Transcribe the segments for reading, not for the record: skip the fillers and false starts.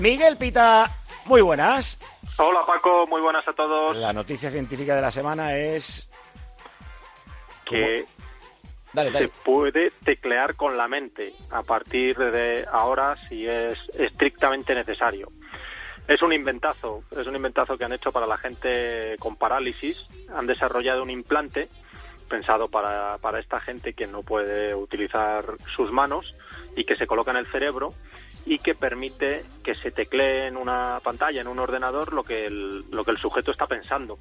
Miguel Pita, muy buenas. Hola Paco, muy buenas a todos. La noticia científica de la semana es... que Dale. se puede teclear con la mente a partir de ahora si es estrictamente necesario. Es un inventazo que han hecho para la gente con parálisis. Han desarrollado un implante pensado para esta gente que no puede utilizar sus manos y que se coloca en el cerebro y que permite que se teclee en una pantalla, en un ordenador, lo que el sujeto está pensando.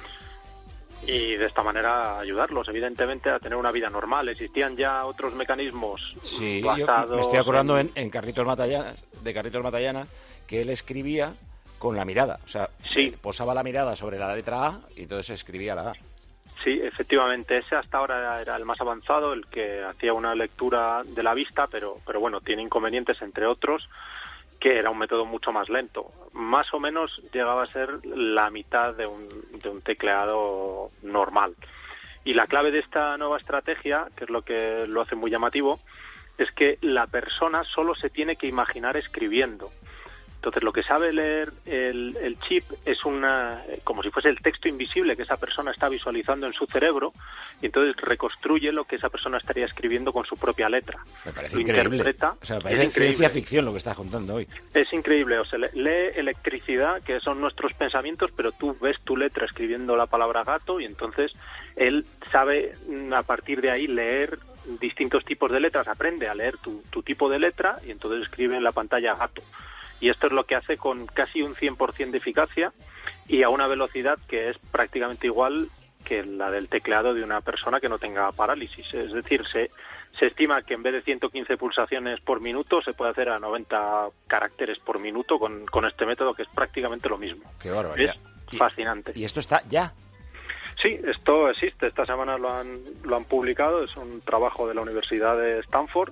Y de esta manera ayudarlos, evidentemente, a tener una vida normal. Existían ya otros mecanismos basados... Yo me estoy acordando en Carlitos Matallana, que él escribía con la mirada. O sea, posaba la mirada sobre la letra A y entonces escribía la A. Sí, efectivamente, ese hasta ahora era el más avanzado, el que hacía una lectura de la vista, pero bueno, tiene inconvenientes, entre otros, que era un método mucho más lento. Más o menos llegaba a ser la mitad de un tecleado normal. Y la clave de esta nueva estrategia, que es lo que lo hace muy llamativo, es que la persona solo se tiene que imaginar escribiendo. Entonces, lo que sabe leer el chip es como si fuese el texto invisible que esa persona está visualizando en su cerebro, y entonces reconstruye lo que esa persona estaría escribiendo con su propia letra. Me parece increíble. Interpreta. O sea, me parece ciencia ficción lo que estás contando hoy. Es increíble. O sea, lee electricidad, que son nuestros pensamientos, pero tú ves tu letra escribiendo la palabra gato, y entonces él sabe a partir de ahí leer distintos tipos de letras, aprende a leer tu tipo de letra, y entonces escribe en la pantalla gato. Y esto es lo que hace con casi un 100% de eficacia y a una velocidad que es prácticamente igual que la del tecleado de una persona que no tenga parálisis. Es decir, se estima que en vez de 115 pulsaciones por minuto se puede hacer a 90 caracteres por minuto con este método, que es prácticamente lo mismo. ¡Qué barbaridad! Es fascinante. ¿Y esto está ya? Sí, esto existe. Esta semana lo han publicado. Es un trabajo de la Universidad de Stanford.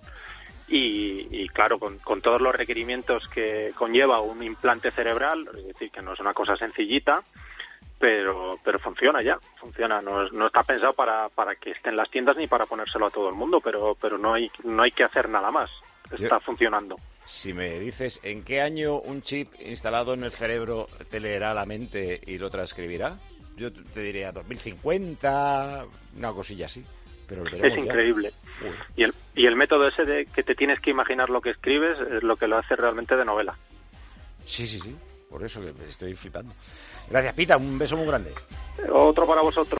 Y claro, con todos los requerimientos que conlleva un implante cerebral, es decir, que no es una cosa sencillita, pero funciona ya, no está pensado para que esté en las tiendas ni para ponérselo a todo el mundo, pero no hay que hacer nada más, está funcionando. Si me dices en qué año un chip instalado en el cerebro te leerá la mente y lo transcribirá, yo te diría 2050, una cosilla así. Pero es increíble. Y el método ese de que te tienes que imaginar lo que escribes es lo que lo hace realmente de novela. Sí, por eso que estoy flipando. Gracias, Pita, un beso muy grande. Otro para vosotros.